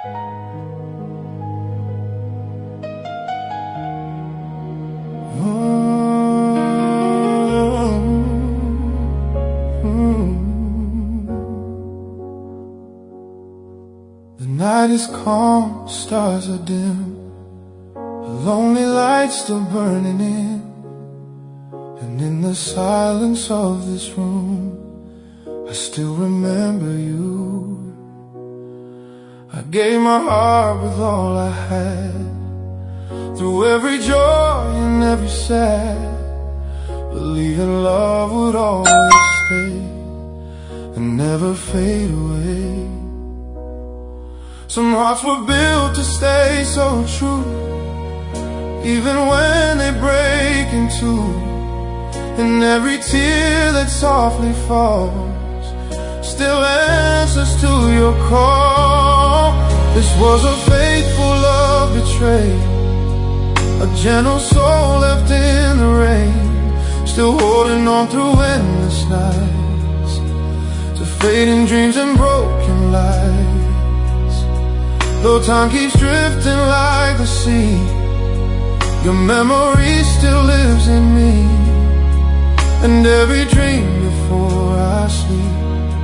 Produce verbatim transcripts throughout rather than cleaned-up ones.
The night is calm, stars are dim, a lonely light still burning in. And in the silence of this room, I still remember you. I gave my heart with all I had, through every joy and every sad, believing love would always stay and never fade away. Some hearts were built to stay so true, even when they break in two. And every tear that softly falls still answers to your call. This was a faithful love betrayed, a gentle soul left in the rain, still holding on through endless nights, to fading dreams and broken lights. Though time keeps drifting like the sea, your memory still lives in me, and every dream before I sleep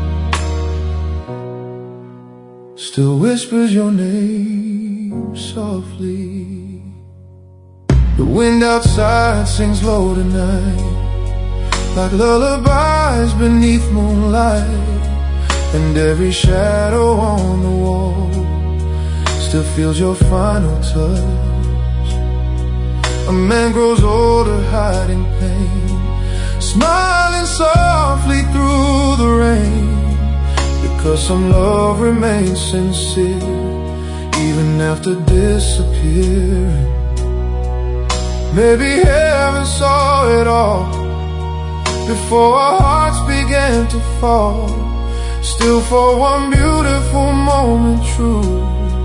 still whispers your name softly. The wind outside sings low tonight, like lullabies beneath moonlight, and every shadow on the wall still feels your final touch. A man grows older hiding pain, smiling softly through the rain, because some love remains sincere even after disappearing. Maybe heaven saw it all before our hearts began to fall, still for one beautiful moment true.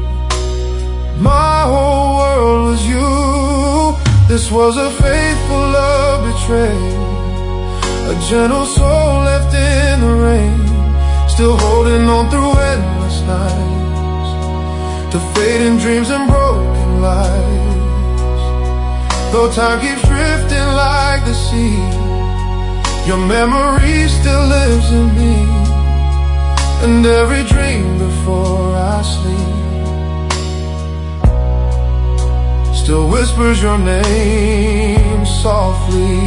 My whole world was you. This was a faithful love betrayed, a gentle soul left in the rain, still holding on through endless nights, to fading dreams and broken lights. Though time keeps drifting like the sea, your memory still lives in me, and every dream before I sleep still whispers your name softly.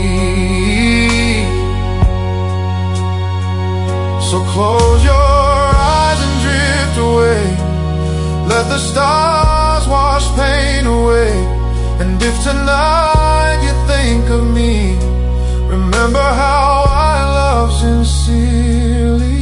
So close your eyes and drift away, let the stars wash pain away. And if tonight you think of me, remember how I love sincerely.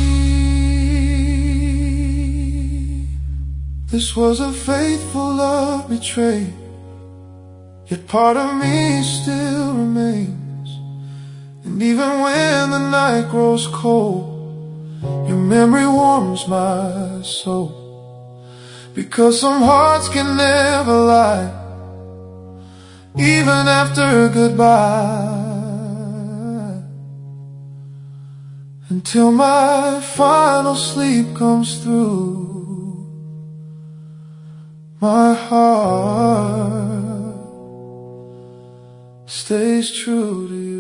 This was a faithful love betrayed, yet part of me still remains. And even when the night grows cold, your memory warms my soul, because some hearts can never lie, even after goodbye, until my final sleep comes through. My heart stays true to you.